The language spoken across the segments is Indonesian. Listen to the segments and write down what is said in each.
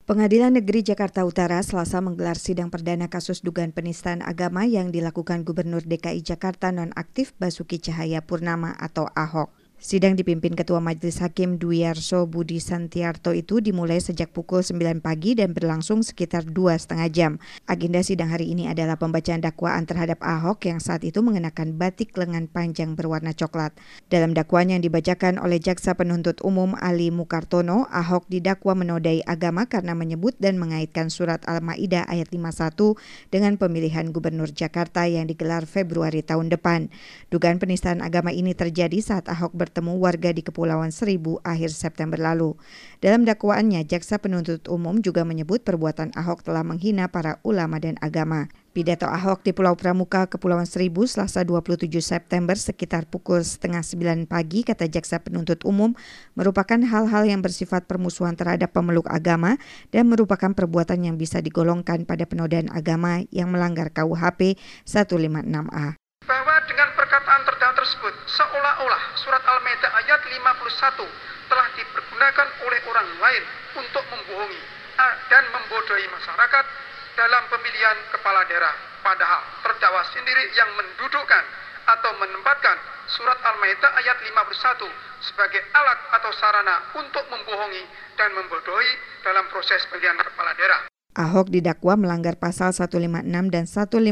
Pengadilan Negeri Jakarta Utara Selasa menggelar sidang perdana kasus dugaan penistaan agama yang dilakukan Gubernur DKI Jakarta nonaktif Basuki Cahayapurnama atau Ahok. Sidang dipimpin Ketua Majelis Hakim Dwiarso Budi Santiarto itu dimulai sejak pukul 9 pagi dan berlangsung sekitar 2,5 jam. Agenda sidang hari ini adalah pembacaan dakwaan terhadap Ahok yang saat itu mengenakan batik lengan panjang berwarna coklat. Dalam dakwaan yang dibacakan oleh Jaksa Penuntut Umum Ali Mukartono, Ahok didakwa menodai agama karena menyebut dan mengaitkan surat Al-Maidah ayat 51 dengan pemilihan Gubernur Jakarta yang digelar Februari tahun depan. Dugaan penistaan agama ini terjadi saat Ahok bertemu warga di Kepulauan Seribu akhir September lalu. Dalam dakwaannya, Jaksa Penuntut Umum juga menyebut perbuatan Ahok telah menghina para ulama dan agama. Pidato Ahok di Pulau Pramuka, Kepulauan Seribu, Selasa 27 September sekitar pukul 8:30 pagi, kata Jaksa Penuntut Umum, merupakan hal-hal yang bersifat permusuhan terhadap pemeluk agama dan merupakan perbuatan yang bisa digolongkan pada penodaan agama yang melanggar KUHP 156A. Bahwa dengan perkataan terdakwa tersebut seolah-olah surat Al-Maidah ayat 51 telah dipergunakan oleh orang lain untuk membohongi dan membodohi masyarakat dalam pemilihan kepala daerah. Padahal terdakwa sendiri yang mendudukkan atau menempatkan surat Al-Maidah ayat 51 sebagai alat atau sarana untuk membohongi dan membodohi dalam proses pemilihan kepala daerah. Ahok didakwa melanggar pasal 156 dan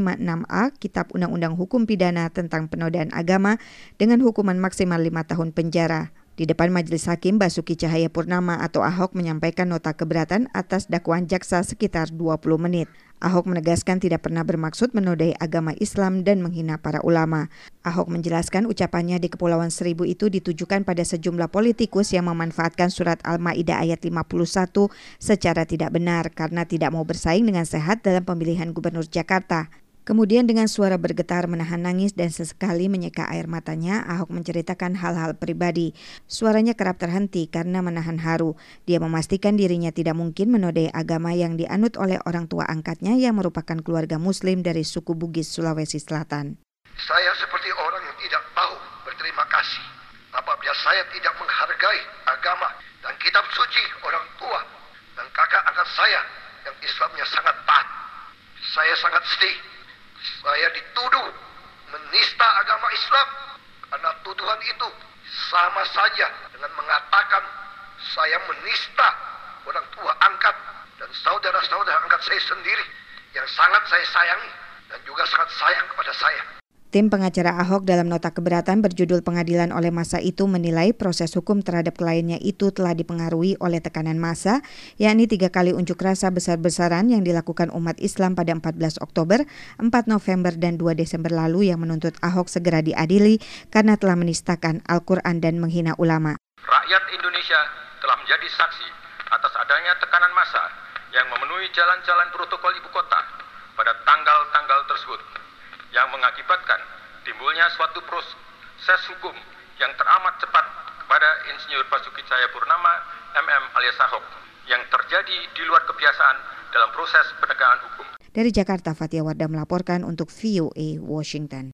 156A Kitab Undang-Undang Hukum Pidana tentang penodaan agama dengan hukuman maksimal 5 tahun penjara. Di depan Majelis Hakim, Basuki Cahayapurnama atau Ahok menyampaikan nota keberatan atas dakwaan jaksa sekitar 20 menit. Ahok menegaskan tidak pernah bermaksud menodai agama Islam dan menghina para ulama. Ahok menjelaskan ucapannya di Kepulauan Seribu itu ditujukan pada sejumlah politikus yang memanfaatkan surat Al-Maidah ayat 51 secara tidak benar karena tidak mau bersaing dengan sehat dalam pemilihan Gubernur Jakarta. Kemudian dengan suara bergetar menahan nangis dan sesekali menyeka air matanya, Ahok menceritakan hal-hal pribadi. Suaranya kerap terhenti karena menahan haru. Dia memastikan dirinya tidak mungkin menodai agama yang dianut oleh orang tua angkatnya yang merupakan keluarga Muslim dari suku Bugis, Sulawesi Selatan. Saya seperti orang yang tidak tahu berterima kasih apabila saya tidak menghargai agama dan kitab suci orang tua dan kakak angkat saya yang Islamnya sangat taat. Saya sangat sedih. Saya dituduh menista agama Islam karena tuduhan itu sama saja dengan mengatakan saya menista orang tua angkat dan saudara-saudara angkat saya sendiri yang sangat saya sayangi dan juga sangat sayang kepada saya. Tim pengacara Ahok dalam nota keberatan berjudul Pengadilan oleh Massa itu menilai proses hukum terhadap kliennya itu telah dipengaruhi oleh tekanan massa, yakni 3 kali unjuk rasa besar-besaran yang dilakukan umat Islam pada 14 Oktober, 4 November, dan 2 Desember lalu yang menuntut Ahok segera diadili karena telah menistakan Al-Quran dan menghina ulama. Rakyat Indonesia telah menjadi saksi atas adanya tekanan massa yang memenuhi jalan-jalan protokol ibu kota pada tanggal-tanggal tersebut, yang mengakibatkan timbulnya suatu proses hukum yang teramat cepat kepada Insinyur Basuki Cahayapurnama MM alias Ahok yang terjadi di luar kebiasaan dalam proses penegakan hukum. Dari Jakarta, Fatia Wardah melaporkan untuk VOA Washington.